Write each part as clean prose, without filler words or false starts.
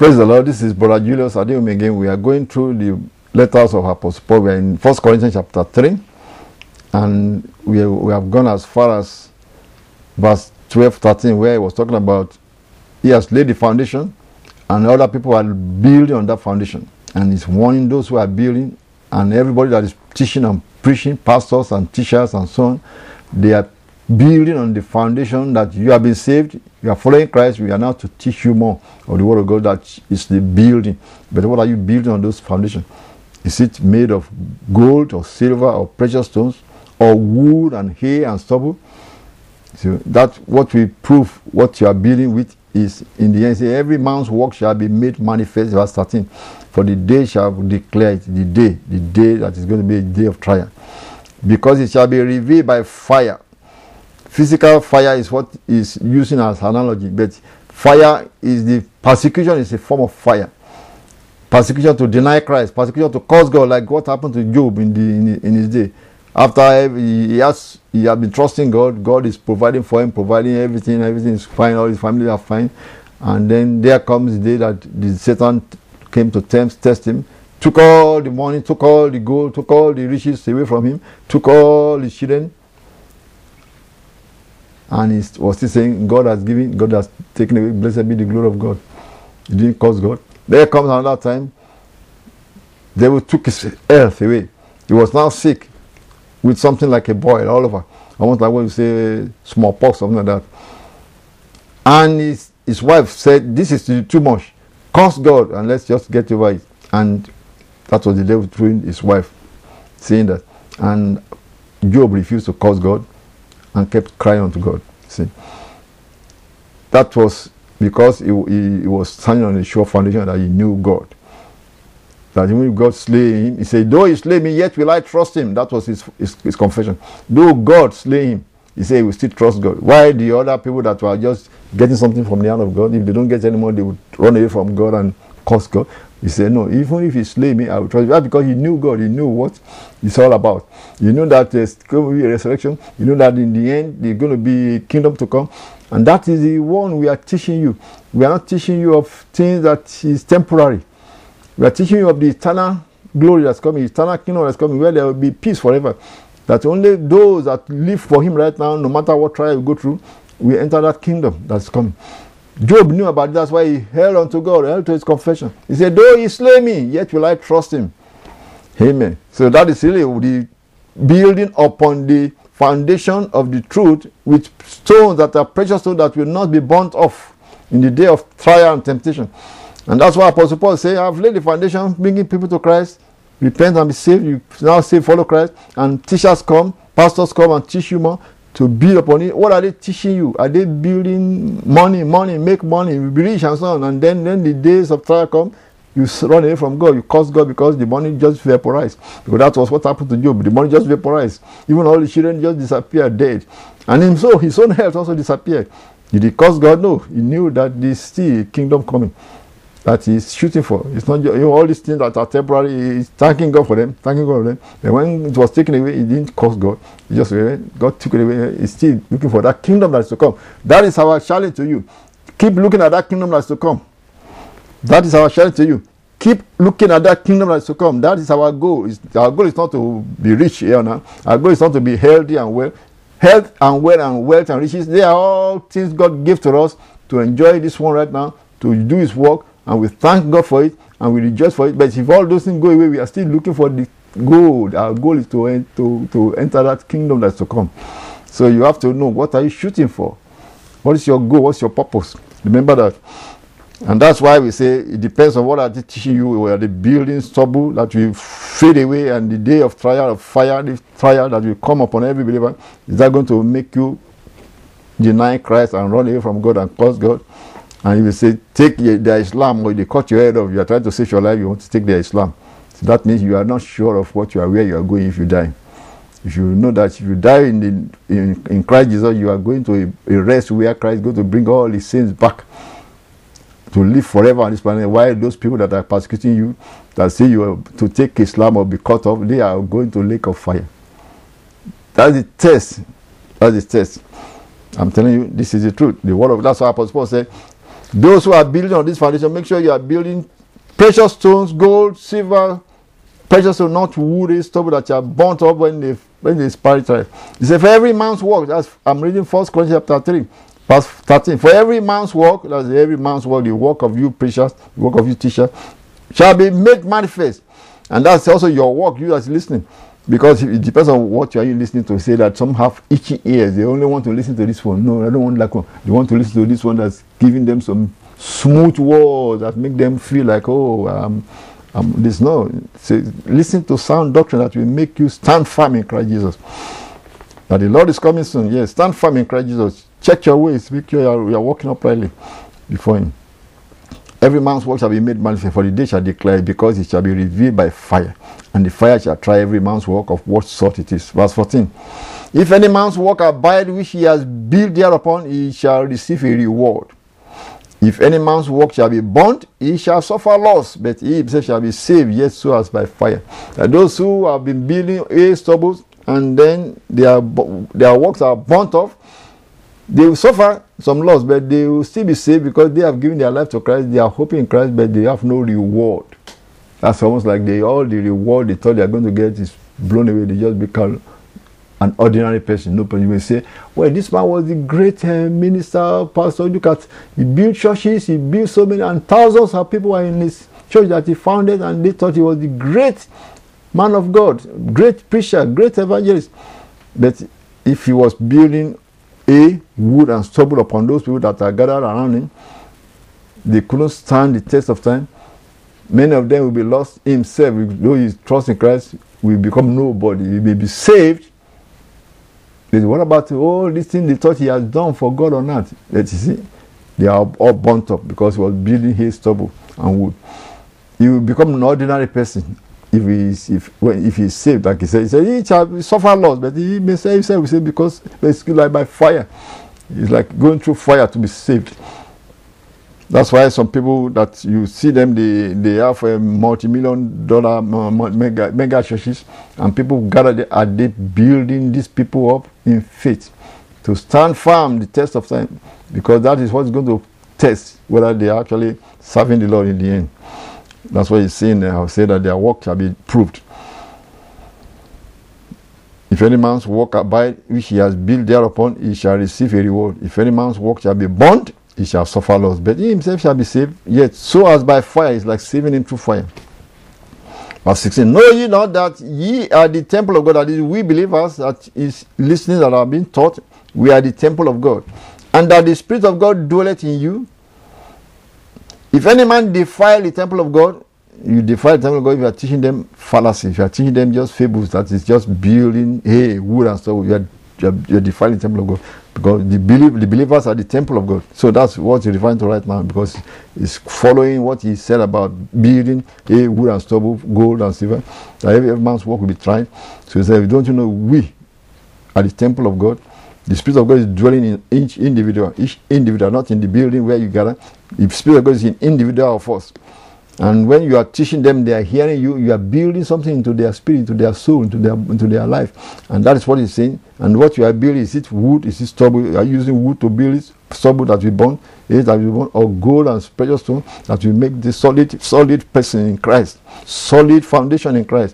Praise the Lord. This is Brother Julius Adeyemi again. We are going through the letters of Apostle Paul. We are in 1 Corinthians chapter 3. And we have gone as far as verse 12, 13, where he was talking about he has laid the foundation and other people are building on that foundation. And he's warning those who are building and everybody that is teaching and preaching, pastors and teachers and so on, they are building on the foundation that you have been saved, you are following Christ, we are now to teach you more of the word of God that is the building. But what are you building on those foundations? Is it made of gold or silver or precious stones or wood and hay and stubble? So that's what we prove what you are building with is in the end. Say, every man's work shall be made manifest, verse 13. For the day shall declare it, the day that is going to be a day of trial. Because it shall be revealed by fire. Physical fire is what is using as analogy, but fire is the persecution is a form of fire. Persecution to deny Christ, persecution to curse God, like what happened to Job in his day. After he has been trusting God, God is providing for him, providing everything is fine, all his family are fine. And then there comes the day that the Satan came to test him, took all the money, took all the gold, took all the riches away from him, took all his children. And he was still saying, God has given, God has taken away, blessed be the glory of God. He didn't curse God. There comes another time, the devil took his health away. He was now sick with something like a boil all over. Almost like when you say smallpox, something like that. And his wife said, this is too much. Curse God and let's just get over it. And that was the devil through his wife, saying that. And Job refused to curse God and kept crying unto God. See, that was because he was standing on a sure foundation that he knew God. That even if God slay him, he said, though he slay me, yet will I trust him. That was his confession. Though God slay him, he said he will still trust God. Why the other people that were just getting something from the hand of God, if they don't get any more, they would run away from God and curse God. He said, no, even if he slay me, I will trust him. That's because he knew God. He knew what it's all about. You know that there's going to be a resurrection. You know that in the end, there's going to be a kingdom to come. And that is the one we are teaching you. We are not teaching you of things that is temporary. We are teaching you of the eternal glory that's coming, eternal kingdom that's coming, where there will be peace forever. That only those that live for him right now, no matter what trial we go through, we enter that kingdom that's coming. Job knew about it. That's why he held on to God, held to his confession. He said, though he slay me, yet will I trust him. Amen. So that is really the building upon the foundation of the truth with stones that are precious stones that will not be burnt off in the day of trial and temptation. And that's why Apostle Paul says, I've laid the foundation, bringing people to Christ, repent and be saved. You now say, follow Christ. And teachers come, pastors come and teach you more to build upon it. What are they teaching you? Are they building money, make money, be rich and so on? And then the days of trial come, you run away from God, you curse God because the money just vaporized. Because that was what happened to Job. The money just vaporized. Even all the children just disappeared dead. And his own health also disappeared. Did he curse God? No. He knew that there's still a kingdom coming that he's shooting for. It's not just, all these things that are temporary, he's thanking God for them, And when it was taken away, he didn't curse God. He just God took it away. He's still looking for that kingdom that's to come. That is our challenge to you. Keep looking at that kingdom that's to come. That is our challenge to you. Keep looking at that kingdom that's to come. That is our goal. Our goal is not to be rich here now. Our goal is not to be healthy and well. Health and wealth and riches, they are all things God gave to us to enjoy this one right now, to do his work, and we thank God for it, and we rejoice for it. But if all those things go away, we are still looking for the goal. Our goal is to enter that kingdom that's to come. So you have to know, what are you shooting for? What is your goal? What's your purpose? Remember that. And that's why we say it depends on what are they teaching you. Where the building stubble that will fade away, and the day of trial, of fire, the trial that will come upon every believer, is that going to make you deny Christ and run away from God and curse God? And if you say, take their Islam, or they cut your head off, you are trying to save your life, you want to take their Islam. So that means you are not sure of where you are going if you die. If you know that if you die in Christ Jesus, you are going to a rest where Christ is going to bring all his sins back to live forever on this planet. While those people that are persecuting you, that say you are to take Islam or be cut off, they are going to lake of fire. That's the test. That's the test. I'm telling you, this is the truth. The word of, that's why Apostle Paul said, Those who are building on this foundation, make sure you are building precious stones, gold, silver, precious stone, not wood, stubble that are burnt up when they spirit. He said, for every man's work, I'm reading 1 Corinthians chapter 3, verse 13. For every man's work, that's every man's work, the work of you preachers, the work of you teachers, shall be made manifest. And that's also your work, you that's listening. Because it depends on what you are listening to. Say that some have itchy ears. They only want to listen to this one. No, I don't want that one. They want to listen to this one that's giving them some smooth words that make them feel like, this. No. So listen to sound doctrine that will make you stand firm in Christ Jesus. That the Lord is coming soon. Yes, stand firm in Christ Jesus. Check your ways. Make sure you are walking uprightly before Him. Every man's work shall be made manifest, for the day shall declare it, because it shall be revealed by fire. And the fire shall try every man's work of what sort it is. Verse 14. If any man's work abide which he has built thereupon, he shall receive a reward. If any man's work shall be burnt, he shall suffer loss, but he himself shall be saved, yet so as by fire. And those who have been building stubbles, and then their works are burnt off, they will suffer some loss, but they will still be saved because they have given their life to Christ. They are hoping in Christ, but they have no reward. That's almost like all the reward they thought they are going to get is blown away. They just become an ordinary person. No person. You may say, well, this man was the great minister, pastor. Look at, he built churches, he built so many, and thousands of people were in his church that he founded, and they thought he was the great man of God, great preacher, great evangelist. But if he was building wood and stubble upon those people that are gathered around him, they couldn't stand the test of time. Many of them will be lost. Himself, though he trusts in Christ, will become nobody. He may be saved. What about all these things they thought he has done for God or not? Let's see, they are all burnt up because he was building his stubble and wood. He will become an ordinary person if he's saved, like he said. He said he shall suffer loss, but he may say himself, because basically like by fire. It's like going through fire to be saved. That's why some people that you see them, they have a multi-million-dollar mega churches, and people gather there, are they building these people up in faith to stand firm the test of time, because that is what's going to test whether they are actually serving the Lord in the end. That's what he's saying there. I'll say that their work shall be proved. If any man's work abide which he has built thereupon, he shall receive a reward. If any man's work shall be burnt, he shall suffer loss, but he himself shall be saved, yet so as by fire. Is like saving him through fire. Verse 16. Know ye not that ye are the temple of God? That is, we believers that is listening, that are being taught, we are the temple of God, and that the Spirit of God dwelleth in you. If any man defile the temple of God, you defile the temple of God if you are teaching them fallacy, if you are teaching them just fables, that is just building wood and stuff, you are defiling the temple of God. Because the believers are the temple of God. So that's what he's referring to right now, because it's following what he said about building wood and stubble, gold and silver, that every man's work will be tried. So he said, don't you know we are the temple of God? The Spirit of God is dwelling in each individual, not in the building where you gather. The Spirit of God is in individual of us. And when you are teaching them, they are hearing you, you are building something into their spirit, into their soul, into their life. And that is what he's saying. And what you are building, is it wood, is it stubble? You are using wood to build it, stubble that we burn, or gold and precious stone that will make the solid person in Christ, solid foundation in Christ.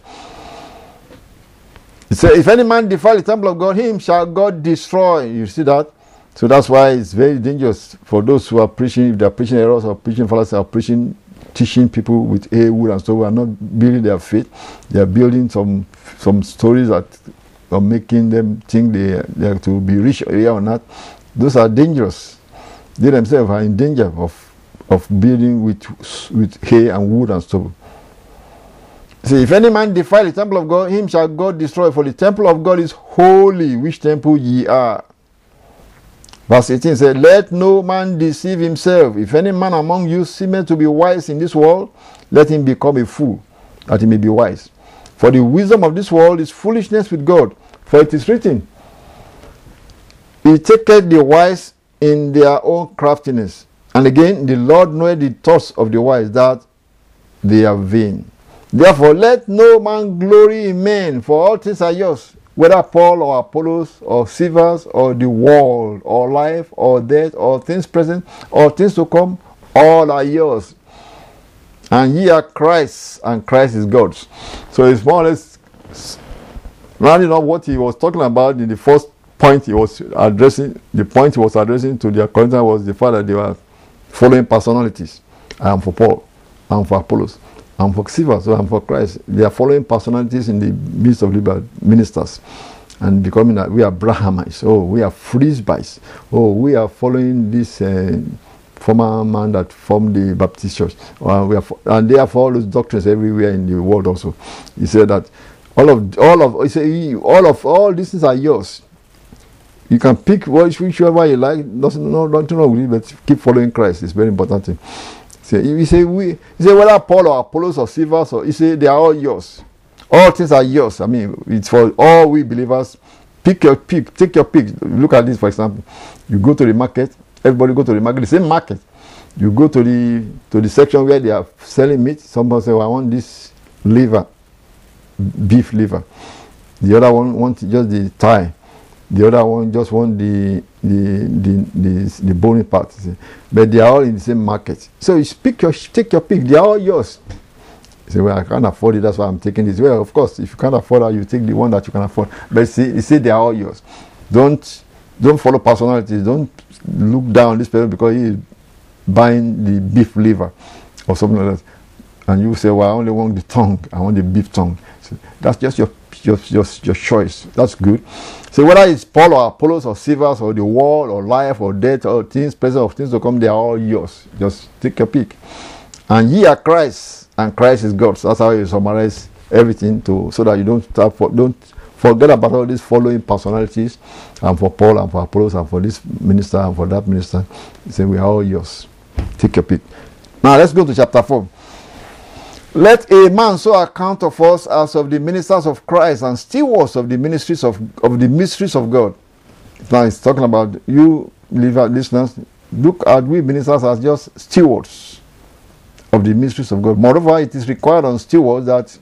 He said, if any man defile the temple of God, him shall God destroy. You see that? So that's why it's very dangerous for those who are preaching, if they are preaching errors or preaching fallacy or teaching people with wood and stuff, who are not building their faith. They are building some stories that are making them think they are to be rich or not. Those are dangerous. They themselves are in danger of building with hay and wood and stubble. See, if any man defile the temple of God, him shall God destroy, for the temple of God is holy, which temple ye are. Verse 18 says, let no man deceive himself. If any man among you seemeth to be wise in this world, let him become a fool, that he may be wise. For the wisdom of this world is foolishness with God. For it is written, He taketh the wise in their own craftiness. And again, the Lord knoweth the thoughts of the wise, that they are vain. Therefore, let no man glory in men, for all things are yours, whether Paul or Apollos or Cephas or the world or life or death or things present or things to come all are yours. And ye are Christ, and Christ is God's. So it's more or less rounding up what he was talking about in the first point he was addressing. The point he was addressing to the Corinthians was the fact that they were following personalities. I am for Paul, I am for Apollos, I am for Cephas, so I am for Christ. They are following personalities in the midst of the ministers. And becoming that we are Brahmites, we are Frisbites, we are following this former man that formed the Baptist church. And they have all those doctrines everywhere in the world also. He said that all these things are yours. You can pick whichever you like. Nothing wrong with it, but keep following Christ. It's very important thing. He say whether Paul or Apollos or Cephas, or he say they are all yours. All things are yours. I mean, it's for all we believers. Take your pick. Look at this, for example. You go to the market. Everybody go to the market. The same market. You go to the section where they are selling meat. Somebody say, well, I want this liver, beef liver. The other one wants just the thigh. The other one just want the bony part. But they are all in the same market. So you take your pick. They are all yours. You say, well, I can't afford it, that's why I'm taking this. Well, of course, if you can't afford it, you take the one that you can afford. But you see they are all yours. Don't follow personalities. Don't look down on this person because he is buying the beef liver or something like that. And you say, well, I only want the tongue. I want the beef tongue. So that's just your choice. That's good. So whether it's Paul or Apollos or Cephas or the world or life or death or things, present or things to come, they are all yours. Just take your pick. And ye are Christ, and Christ is God. So that's how you summarize everything so that you don't forget about all these following personalities, and for Paul and for Apollos and for this minister and for that minister. You say we are all yours. Take your pick. Now let's go to chapter 4. Let a man so account of us as of the ministers of Christ and stewards of the ministries of the mysteries of God. Now it's talking about you listeners. Look at we ministers as just stewards of the mysteries of God. Moreover, it is required on stewards that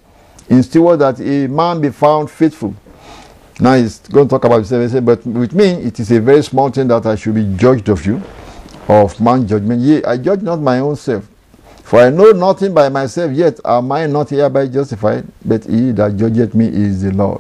a man be found faithful. Now he's going to talk about himself, but with me it is a very small thing that I should be judged of you, of man's judgment. Yea, I judge not my own self. For I know nothing by myself, yet am I not hereby justified, but he that judgeth me is the Lord.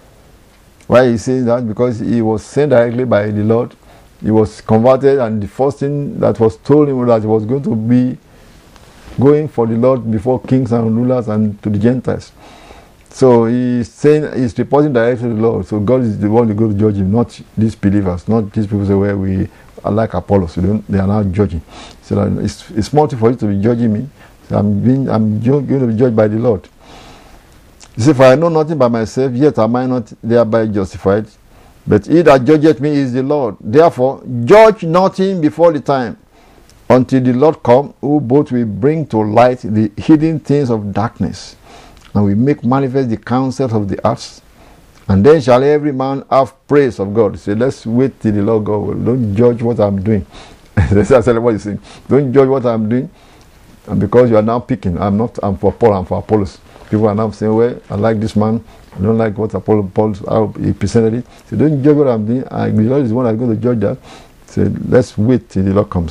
Why he saying that? Because he was sent directly by the Lord. He was converted, and the first thing that was told him was that he was going to be going for the Lord before kings and rulers and to the Gentiles. So he's reporting directly to the Lord. So God is the one who goes to judge him, not these believers, not these people say where we are like Apollos. They are now judging. So that it's small for you to be judging me. So I'm going to be judged by the Lord. He said, for I know nothing by myself, yet am I not thereby justified. But he that judgeth me is the Lord. Therefore, judge nothing before the time, until the Lord come, who both will bring to light the hidden things of darkness, and will make manifest the counsels of the hearts. And then shall every man have praise of God. Say, let's wait till the Lord God will. Don't judge what I'm doing. That's exactly what he's saying. Don't judge what I'm doing. And because you are now picking, I'm for Paul, I'm for Apollos. People are now saying, well, I like this man. I don't like what Paul he presented it. So don't judge what I'm doing. The Lord is the one that's going to judge that. So let's wait till the Lord comes.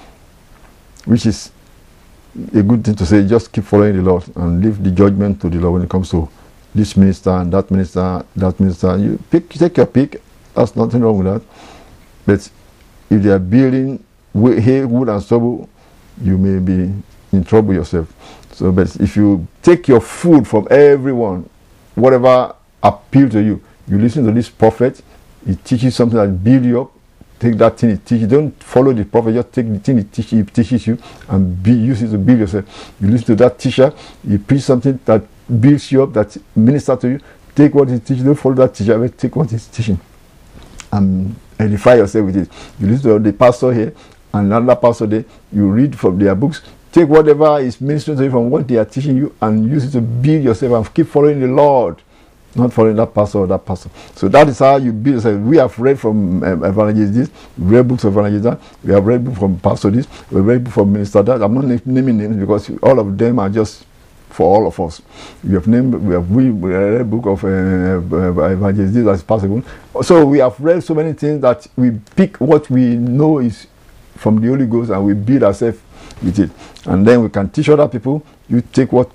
Which is a good thing to say. Just keep following the Lord and leave the judgment to the Lord when it comes to this minister and that minister, that minister. You take your pick. There's nothing wrong with that. But if they are building hay, wood and stubble, you may be in trouble yourself. So, but if you take your food from everyone, whatever appeal to you, you listen to this prophet, he teaches something that builds you up. Take that thing he teaches. Don't follow the prophet. Just take the thing he teaches you and use it to build yourself. You listen to that teacher. He preach something that builds you up, that ministers to you. Take what he teaches. Don't follow that teacher, but take what he's teaching and edify yourself with it. You listen to the pastor here and another pastor there. You read from their books. Take whatever is ministering to you from what they are teaching you and use it to build yourself and keep following the Lord. Not following that pastor or that pastor. So that is how you build yourself. We have read from evangelist this, we read books of evangelist that, we have read books from pastor this, we have read books from minister that. I'm not naming names because all of them are just for all of us. We have read a book of evangelist this as possible. So we have read so many things that we pick what we know is from the Holy Ghost and we build ourselves with it. And then we can teach other people. You take what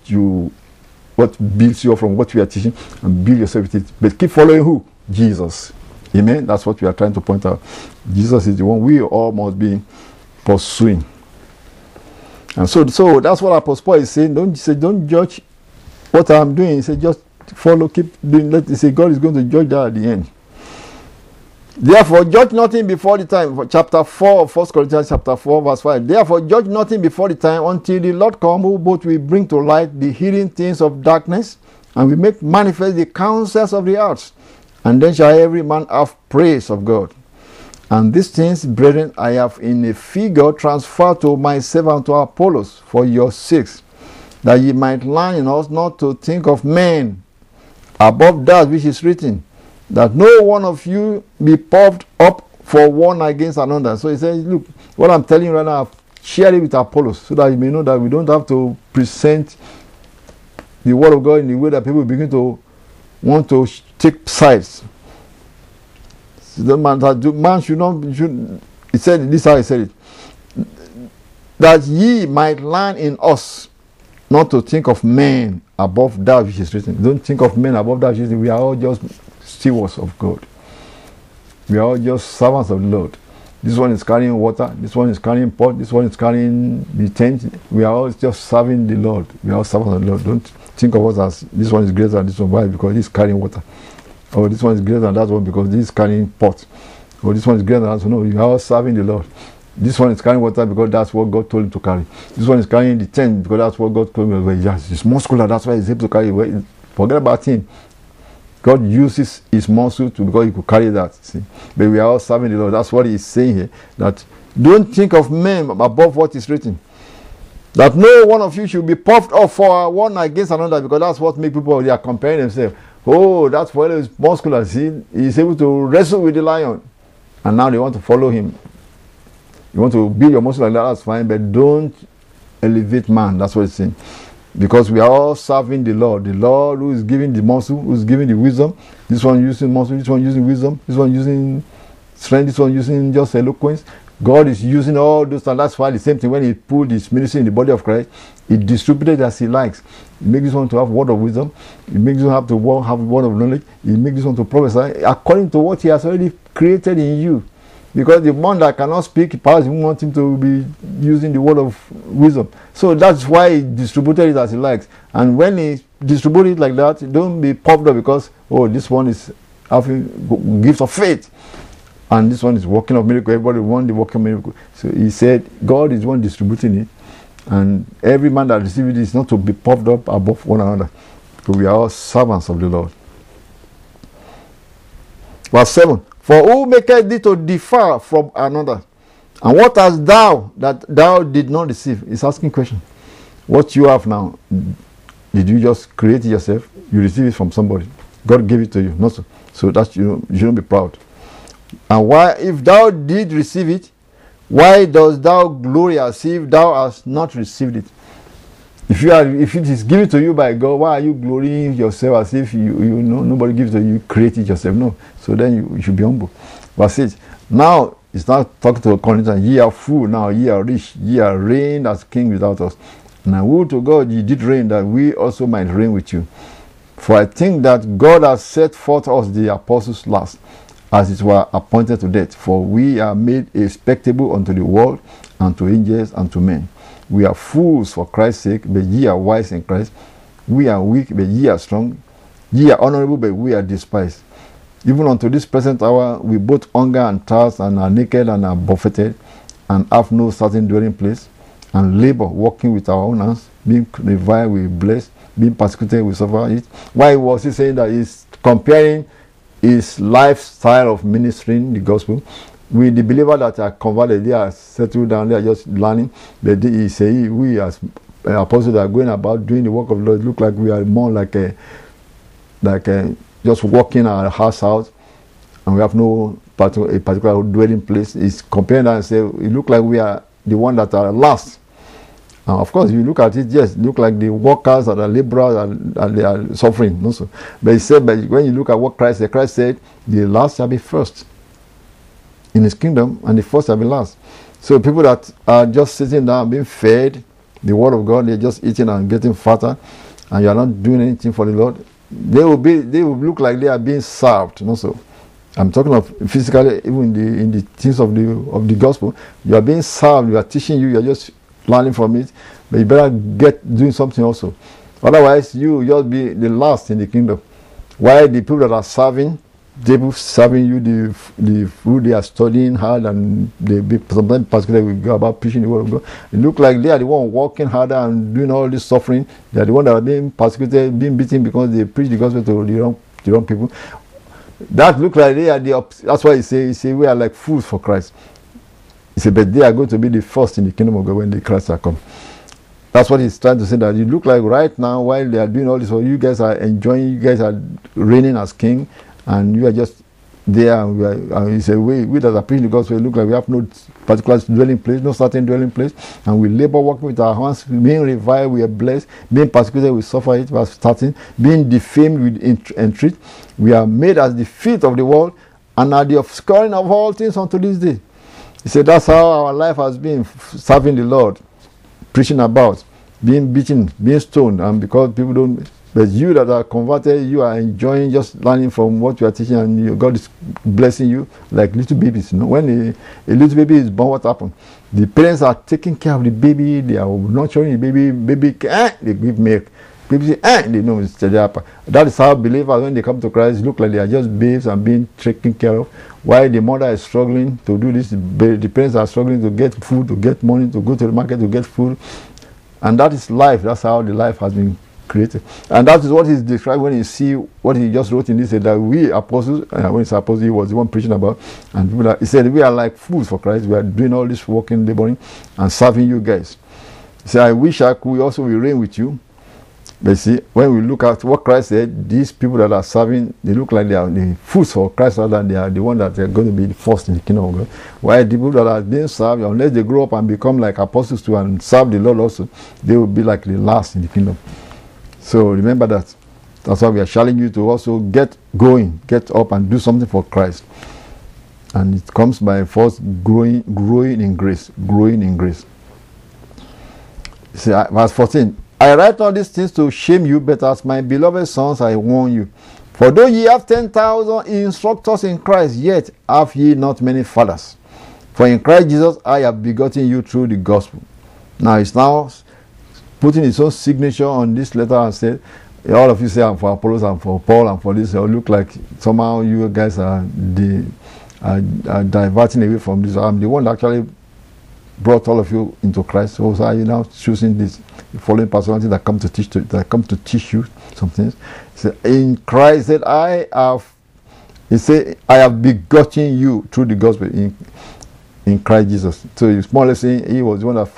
builds you up from what we are teaching and build yourself with it. But keep following who? Jesus. Amen. That's what we are trying to point out. Jesus is the one we all must be pursuing. And so that's what Apostle Paul is saying. Don't judge what I'm doing. He said, just follow, keep doing. He said, God is going to judge that at the end. Therefore, judge nothing before the time. Chapter 4 of 1 Corinthians chapter 4, verse 5. Therefore, judge nothing before the time until the Lord come, who both will bring to light the hidden things of darkness, and will make manifest the counsels of the hearts. And then shall every man have praise of God. And these things, brethren, I have in a figure transferred to myself and to Apollos for your sakes, that ye might learn in us not to think of men above that which is written, that no one of you be puffed up for one against another. So he says, look, what I'm telling you right now, I've shared it with Apollos, so that you may know that we don't have to present the word of God in the way that people begin to want to take sides. The man should not. He said this is how he said it. That ye might learn in us not to think of men above that which is written. Don't think of men above that which is written. We are all just stewards of God. We are all just servants of the Lord. This one is carrying water. This one is carrying pot. This one is carrying the tent. We are all just serving the Lord. We are all servants of the Lord. Don't think of us as this one is greater than this one. Why? Because he's carrying water. Or this one is greater than that one because this is carrying pot. Or this one is greater than that one. No, you are all serving the Lord. This one is carrying water because that's what God told him to carry. This one is carrying the tent because that's what God told him. Well, yes, he's muscular, that's why he's able to carry. Well, forget about him. God uses his muscle because he could carry that. See? But we are all serving the Lord. That's what he's saying here. That don't think of men above what is written. That no one of you should be puffed up for one against another, because that's what makes people, they are comparing themselves. Oh, that fellow is muscular. See, he's able to wrestle with the lion. And now they want to follow him. You want to build your muscle like that, that's fine, but don't elevate man. That's what it's saying. Because we are all serving the Lord who is giving the muscle, who is giving the wisdom. This one using muscle, this one using wisdom, this one using strength, this one using just eloquence. God is using all those, and that's why the same thing when he pulled his ministry in the body of Christ, he distributed as he likes. He makes this one to have word of wisdom, he makes this one have word of knowledge, he makes this one to prophesy according to what he has already created in you. Because the one that cannot speak, perhaps you want him to be using the word of wisdom. So that's why he distributed it as he likes. And when he distributes it like that, don't be puffed up because, oh, this one is having gifts of faith. And this one is working of miracle. Everybody wants the working miracle. So he said, God is one distributing it. And every man that receives it is not to be puffed up above one another. So we are all servants of the Lord. Verse 7. For who maketh thee to differ from another? And what hast thou that thou did not receive? He's asking question. What you have now, did you just create it yourself? You receive it from somebody. God gave it to you. Not so. So that you shouldn't be proud. And why, if thou did receive it, why dost thou glory as if thou hast not received it? If it is given to you by God, why are you glorying yourself as if you know nobody gives it to you, you create it yourself? No. So then you should be humble. Verse 8. Now it's not talking to Corinthians. Ye are full, now ye are rich, ye are reigned as king without us. Now woe to God ye did reign, that we also might reign with you. For I think that God has set forth us the apostles last, as it were appointed to death. For we are made a spectacle unto the world, and to angels, and to men. We are fools for Christ's sake, but ye are wise in Christ. We are weak, but ye are strong. Ye are honorable, but we are despised. Even unto this present hour, we both hunger and thirst, and are naked, and are buffeted, and have no certain dwelling place, and labor, working with our own hands, being reviled, we bless, being persecuted, we suffer it. Why was he saying that? He's comparing his lifestyle of ministering the gospel with the believer that are converted. They are settled down, they are just learning. But he say, we as apostles are going about doing the work of the Lord, look like we are more like just walking our house out, and we have no particular dwelling place. He's comparing that and say, it look like we are the one that are last. Of course, if you look at it, yes, look like the workers or the laborers and they are suffering. Also. But he said, but when you look at what Christ said, the last shall be first in his kingdom, and the first shall be last. So people that are just sitting down being fed the word of God, they're just eating and getting fatter, and you are not doing anything for the Lord, they will look like they are being served. Not so. I'm talking of physically, even in the things of the gospel. You are being served. You are teaching you. You are just learning from it. But you better get doing something also. Otherwise, you will just be the last in the kingdom. While the people that are serving, they will serving you the food they are studying hard, and they be sometimes particularly we go about preaching the word of God. It look like they are the one working harder and doing all this suffering. They are the one that are being persecuted, being beaten because they preach the gospel to the wrong people. That look like they are the opposite. That's why he say we are like fools for Christ. He said, but they are going to be the first in the kingdom of God when the Christ are come. That's what he's trying to say, that you look like right now while they are doing all this, so you guys are enjoying, you guys are reigning as king, and you are just there. And he said, we that are preaching the gospel look like we have no particular dwelling place, no certain dwelling place, and we labor working with our hands, being reviled, we are blessed, being persecuted, we suffer it, we are starting, being defamed, we entreat. We are made as the feet of the world, and are the obscuring of all things unto this day. He said, that's how our life has been, serving the Lord, preaching about, being beaten, being stoned, and because people don't. But you that are converted, you are enjoying just learning from what you are teaching, and God is blessing you like little babies. You know, when a little baby is born, what happens? The parents are taking care of the baby, they are nurturing the baby. They give milk. People say, they know it's Chajapa. That is how believers, when they come to Christ, look like they are just babes and being taken care of. While the mother is struggling to do this, the parents are struggling to get food, to get money, to go to the market to get food. And that is life. That's how the life has been created. And that is what he's described when you see what he just wrote in this, that we apostles, when he's apostle, he was the one preaching about, and he said, we are like fools for Christ. We are doing all this working, laboring, and serving you guys. He said, I wish I could also reign with you. But see, when we look at what Christ said, these people that are serving, they look like they are the fools for Christ, rather than they are the one that are going to be the first in the kingdom of God. While the people that are being served, unless they grow up and become like apostles too and serve the Lord also, they will be like the last in the kingdom. So remember that. That's why we are challenging you to also get going, get up and do something for Christ. And it comes by first growing in grace, growing in grace. See, verse 14. I write all these things to shame you, but as my beloved sons, I warn you. For though ye have 10,000 instructors in Christ, yet have ye not many fathers. For in Christ Jesus I have begotten you through the gospel. Now he's now putting his own signature on this letter and said, all of you say I'm for Apollos, I'm for Paul, I'm for this. It look like somehow you guys are diverting away from this. I'm the one that actually brought all of you into Christ. So are you now choosing this following personality that come to teach you some things? So in Christ that I have begotten you through the gospel in Christ Jesus. So it's more or less saying he was the one that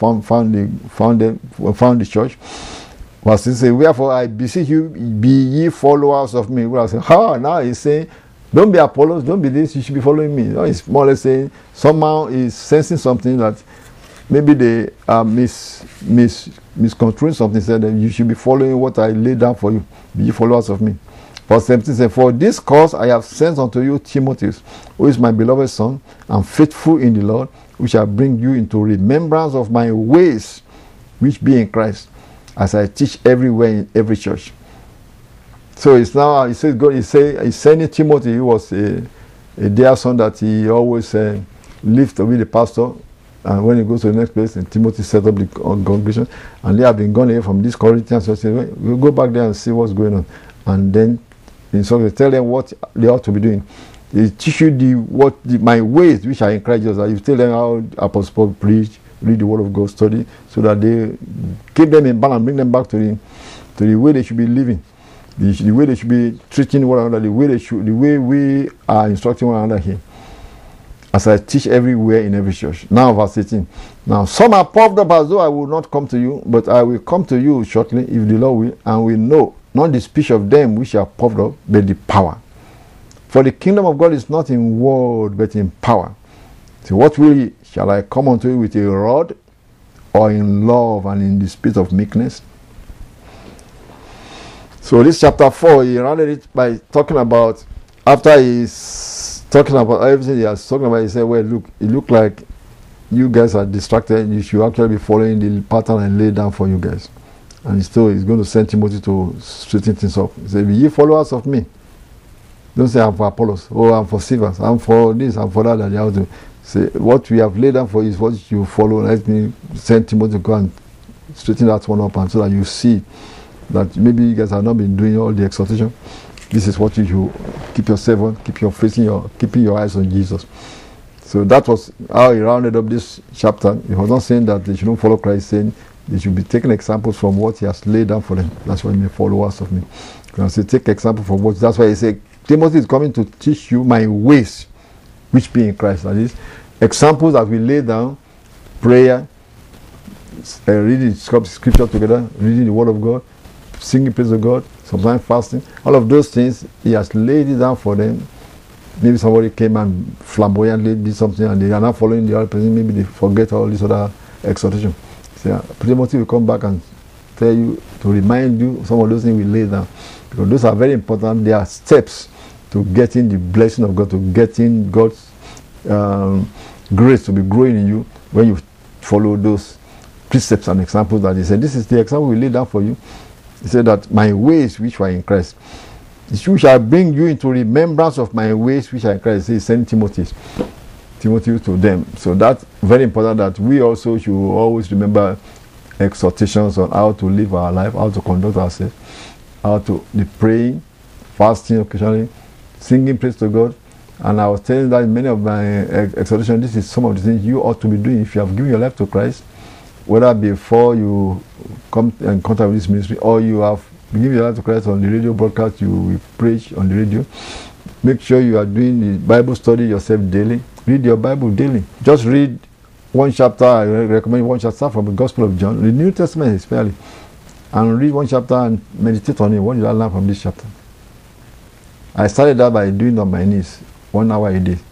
found the church. But he said, wherefore I beseech you, be ye followers of me. Well, I say, now he's saying, don't be Apollos, don't be this, you should be following me. No, it's more or less saying, somehow he's sensing something that maybe they are misconstruing something, said that you should be following what I laid down for you. Be ye followers of me. Verse 17 says, for this cause I have sent unto you Timothy, who is my beloved son, and faithful in the Lord, which shall bring you into remembrance of my ways, which be in Christ, as I teach everywhere in every church. So it's now, he says, God, he's sending Timothy. He was a dear son that he always lived to be the pastor. And when he goes to the next place, and Timothy set up the congregation, and they have been gone away from this Corinthians. So say, we'll go back there and see what's going on. And then, so they tell them what they ought to be doing. They teach you my ways, which are in Christ Jesus. You tell them how Apostle Paul preach, read the Word of God, study, so that they keep them in balance, bring them back to the way they should be living. The way they should be treating one another, the way we are instructing one another here. As I teach everywhere in every church. Now verse 18. Now some are puffed up as though I will not come to you, but I will come to you shortly, if the Lord will, and we know, not the speech of them which are puffed up, but the power. For the kingdom of God is not in word, but in power. So what will ye? Shall I come unto you with a rod, or in love and in the spirit of meekness? So this chapter 4, he rounded it by talking about, after he's talking about everything he has talking about, he said, well, look, it looked like you guys are distracted, you should actually be following the pattern I laid down for you guys. And still, he's going to send Timothy to straighten things up. He said, be ye followers of me. Don't say, I'm for Apollos, or I'm for Cephas, I'm for this, I'm for that. And you have to say, what we have laid down for you is what you follow. Let me send Timothy to go and straighten that one up, and so that you see that maybe you guys have not been doing all the exhortation. This is what you should keep yourself on, keeping your eyes on Jesus. So that was how he rounded up this chapter. He was not saying that they shouldn't follow Christ, saying they should be taking examples from what he has laid down for them. That's why he made followers of me. I say, take example from what. That's why he said, Timothy is coming to teach you my ways, which be in Christ. That is, examples that we lay down, prayer, reading scripture together, reading the word of God, singing praise of God, sometimes fasting. All of those things, he has laid it down for them. Maybe somebody came and flamboyantly did something and they are not following the other person. Maybe they forget all this other exhortation. So Timothy will come back and tell you, to remind you some of those things we laid down. Because those are very important. They are steps to getting the blessing of God, to getting God's grace to be growing in you when you follow those precepts and examples that he said. This is the example we laid down for you. He said that my ways which were in Christ, you shall bring you into remembrance of my ways which are in Christ. He sent Timothy to them. So that's very important, that we also should always remember exhortations on how to live our life, how to conduct ourselves, how to be praying, fasting occasionally, singing praise to God. And I was telling that in many of my exhortations, this is some of the things you ought to be doing if you have given your life to Christ, whether before you come in contact with this ministry or you have given your life to Christ on the radio broadcast, you will preach on the radio. Make sure you are doing the Bible study yourself daily. Read your Bible daily. Just read one chapter. I recommend one chapter from the Gospel of John, the New Testament especially, and read one chapter and meditate on it. What did I learn from this chapter? I started that by doing it on my knees, 1 hour a day,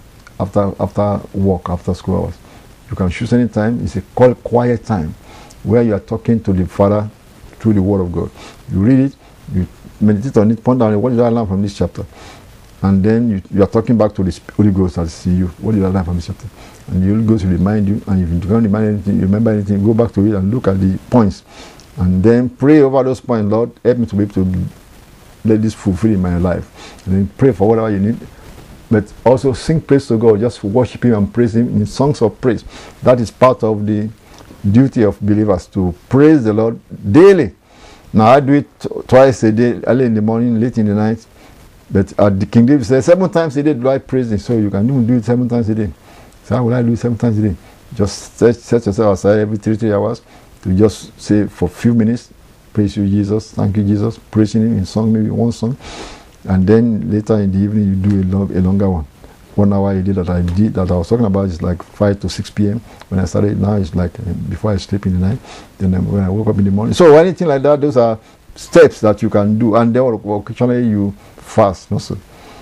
after work, after school hours. You can choose any time. It's called quiet time, where you are talking to the Father through the Word of God. You read it, you meditate on it, ponder on it. What did I learn from this chapter? And then you are talking back to the Holy Ghost as see you. What did I learn from this chapter? And the Holy Ghost will remind you. And if you don't remember anything, go back to it and look at the points. And then pray over those points. Lord, help me to be able to let this fulfill in my life. And then pray for whatever you need. But also sing praise to God. Just worship Him and praise Him in songs of praise. That is part of the duty of believers, to praise the Lord daily. Now I do it twice a day, early in the morning, late in the night. But the King David says 7 times a day do I praise Him. So you can even do it 7 times a day. So how will I do it 7 times a day? Just set yourself aside every 3 hours to just say for a few minutes, praise you Jesus, thank you Jesus, praising Him in song, maybe one song. And then later in the evening you do a longer one. 1 hour a day that I was talking about is like 5 to 6 p.m. When I started, now it's like before I sleep in the night, then when I woke up in the morning. So anything like that, those are steps that you can do, and then occasionally you fast also.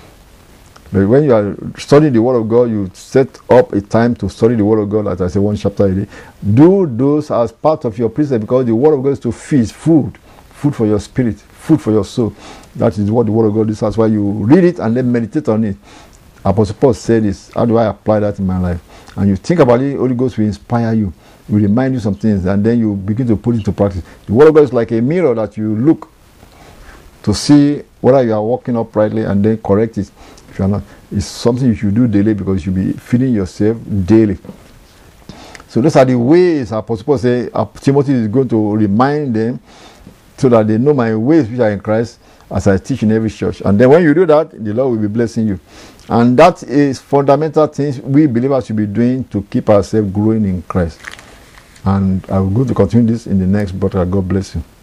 But when you are studying the Word of God, you set up a time to study the Word of God, as I say, 1 chapter a day. Do those as part of your precept, because the Word of God is to feed, food for your spirit, food for your soul. That is what the Word of God is. That's why you read it and then meditate on it. Apostle Paul said this, how do I apply that in my life? And you think about it, Holy Ghost will inspire you, will remind you some things, and then you begin to put it into practice. The Word of God is like a mirror that you look to see whether you are walking uprightly, and then correct it if you are not. It's something you should do daily, because you should be feeding yourself daily. So those are the ways Apostle Paul says Timothy is going to remind them, so that they know my ways which are in Christ, as I teach in every church. And then when you do that, the Lord will be blessing you. And that is fundamental things we believers should be doing to keep ourselves growing in Christ. And I will go to continue this in the next broadcast. God bless you.